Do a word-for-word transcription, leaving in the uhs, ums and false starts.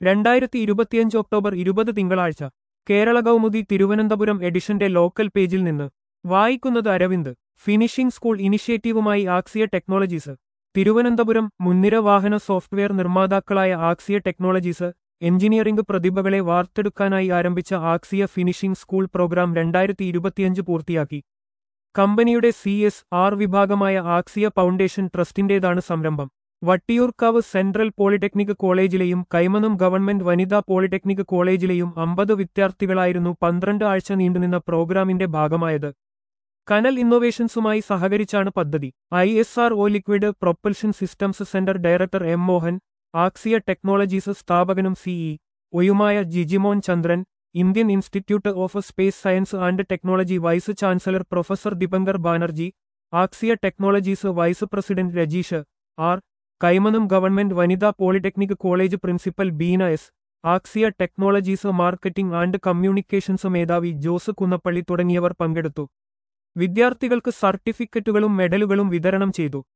രണ്ടായിരത്തി ഇരുപത്തിയഞ്ച് ഒക്ടോബർ ഇരുപത് തിങ്കളാഴ്ച കേരള കൗമുദി തിരുവനന്തപുരം എഡിഷന്റെ ലോക്കൽ പേജിൽ നിന്ന് വായിക്കുന്നത് അരവിന്ദ്. ഫിനിഷിംഗ് സ്കൂൾ ഇനിഷ്യേറ്റീവുമായി ആക്സിയ ടെക്നോളജീസ്. തിരുവനന്തപുരം മുൻനിര വാഹന സോഫ്റ്റ്വെയർ നിർമ്മാതാക്കളായ ആക്സിയ ടെക്നോളജീസ് എഞ്ചിനീയറിംഗ് പ്രതിഭകളെ വാർത്തെടുക്കാനായി ആരംഭിച്ച ആക്സിയ ഫിനിഷിംഗ് സ്കൂൾ പ്രോഗ്രാം രണ്ടായിരത്തി ഇരുപത്തിയഞ്ച് പൂർത്തിയാക്കി. കമ്പനിയുടെ സി എസ് ആർ വിഭാഗമായ ആക്സിയ ഫൗണ്ടേഷൻ ട്രസ്റ്റിന്റേതാണ് സംരംഭം. വട്ടിയൂർക്കാവ് സെൻട്രൽ പോളിടെക്നിക് കോളേജിലെയും കൈമനം ഗവൺമെന്റ് വനിതാ പോളിടെക്നിക് കോളേജിലെയും അമ്പത് വിദ്യാർത്ഥികളായിരുന്നു പന്ത്രണ്ട് ആഴ്ച നീണ്ടുനിന്ന പ്രോഗ്രാമിന്റെ ഭാഗമായത്. കനൽ ഇന്നൊവേഷൻസുമായി സഹകരിച്ചാണ് പദ്ധതി. I S R O liquid propulsion systems centre director M Mohan, Acsia technologies സ്ഥാപകനും സിഇ ഒയുമായ Jijimon Chandran, Indian institute of space science and technology vice chancellor professor Dipankar Banerjee, Acsia technologies vice president Rajeesh R, Kaimanam government വനിതാ polytechnic college principal Beena S, Acsia technologies marketing and communications മേധാവി ജോസ് കുന്നപ്പള്ളി തുടങ്ങിയവർ പങ്കെടുത്തു. വിദ്യാർത്ഥികൾക്ക് സർട്ടിഫിക്കറ്റുകളും മെഡലുകളും വിതരണം ചെയ്തു.